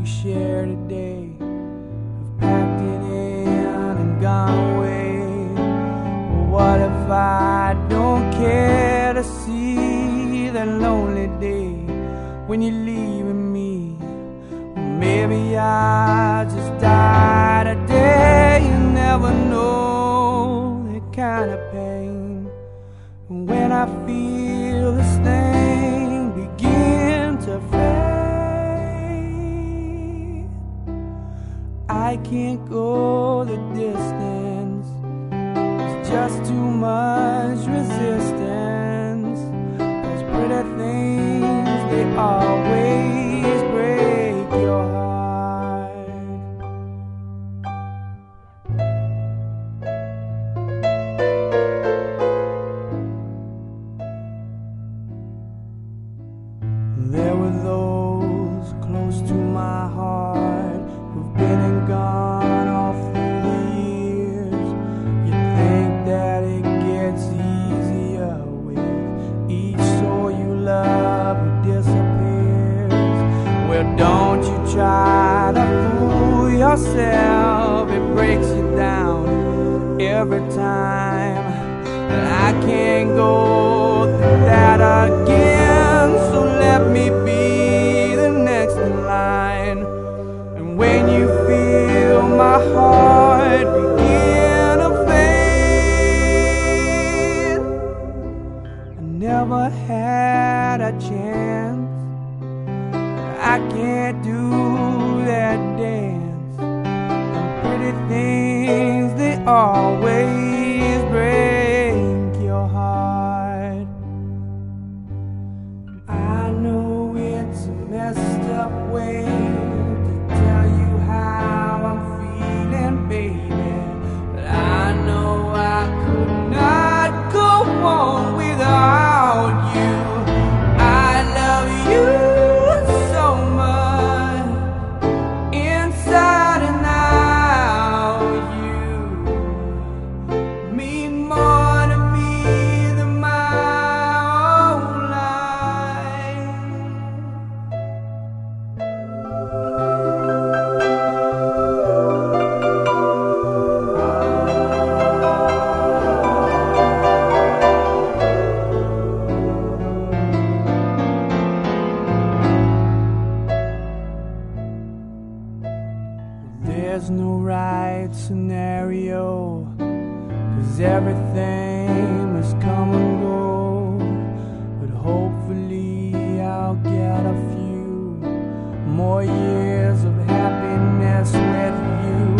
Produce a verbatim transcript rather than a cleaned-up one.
share today have packed it in and gone away. Well, what if I don't care to see that lonely day when you're leaving me? Well, maybe I just die today. You never know that kind of pain. And when I feel this thing begin to fade, I can't go the distance. It's just too much resistance. Those pretty things, they always break your heart. There were those close to my heart who've been and gone all through the years. You'd think that it gets easier with each soul you love who disappears. Well, don't you try to fool yourself, it breaks you down every time. And I can't go through that again, so let me be the next in line. And when you feel my heart begin to fade, I never had a chance. I can't do that dance. And pretty things, they always break your heart. I know it's a messed up way to tell you how I'm feeling, baby, but I know I could not go on without you. I love you so much, inside and out. You mean more to me than my own life. There's no right scenario, 'cause everything must come and go. But hopefully I'll get a few more years of happiness with you.